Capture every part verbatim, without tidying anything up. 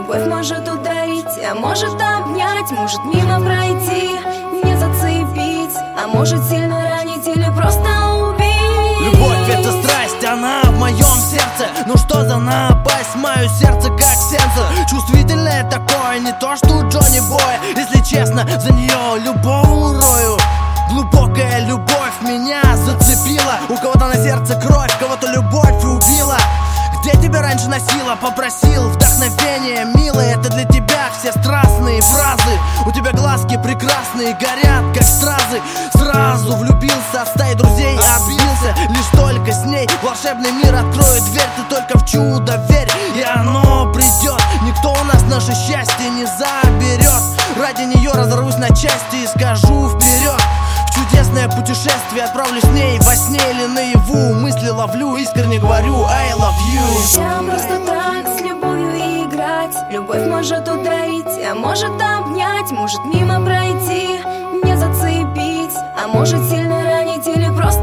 Любовь может ударить, а может обнять, может мимо пройти, не зацепить, а может сильно ранить или просто убить. Любовь — это страсть, она в моем сердце. Ну что за напасть, мое сердце как сенсор. Чувствительное такое, не то что у Джонни Боя. Если честно, за нее любого урою. Глубокая любовь меня зацепила. У кого-то на сердце кровь, кого-то любовь убила. Где тебя раньше носила, попросил вдохновение, милая, это для тебя все страстные фразы. У тебя глазки прекрасные, горят как стразы. Сразу влюбился, в стаи друзей отбился. Лишь только с ней волшебный мир откроет дверь. Ты только в чудо верь, и оно придет. Никто у нас наше счастье не заберет. Ради нее разорвусь на части и скажу вперед. Чудесное путешествие, отправлюсь с ней во сне или наяву. Мысли ловлю, искренне говорю I love you. Нельзя просто так с любовью играть. Любовь может ударить, а может обнять, может мимо пройти, не зацепить, а может сильно ранить или просто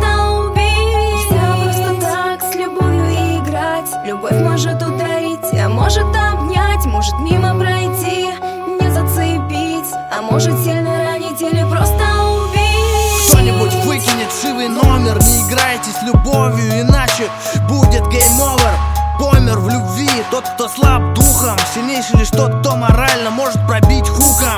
убить. Нельзя просто так с любовью играть. Любовь может ударить, а может обнять, может мимо пройти, не зацепить, а может сильно ранить или просто убить. Кто-нибудь выкинет вшивый номер. Не играйте с любовью, иначе будет гейм-овер. Помер в любви тот, кто слаб духом. Сильнейший лишь тот, кто морально может пробить хуком.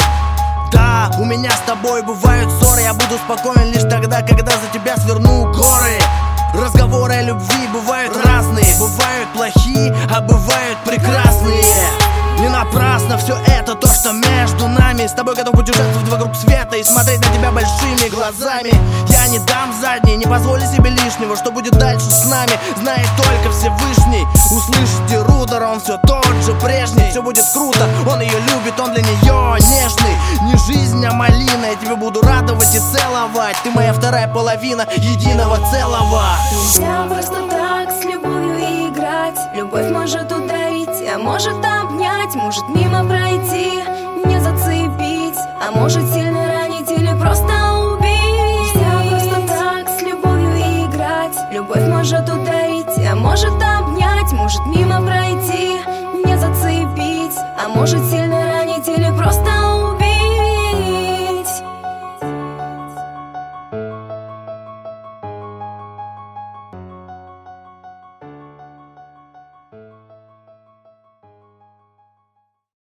Да, у меня с тобой бывают ссоры. Я буду спокоен лишь тогда, когда за тебя сверну горы. Разговоры о любви бывают разные. Бывают плохие, а бывают прекрасные. Не напрасно все это, то, что между нами. С тобой готов путешествовать вокруг света и смотреть на тебя большими глазами. Я не дам задней, не позволю себе лишнего. Что будет дальше с нами, знает только Всевышний. Услышите Рудера, он все тот же прежний. Все будет круто, он ее любит, он для нее нежный. Не жизнь, а малина, я тебя буду радовать и целовать. Ты моя вторая половина единого целого. Нельзя просто так с любовью играть. Любовь может ударить, а может обнять, может мимо пройти, не зацепить, а может сильно ранить или просто убить. Нельзя просто так с любовью играть. Любовь может ударить, а может обнять, может мимо пройти, не зацепить, а может сильно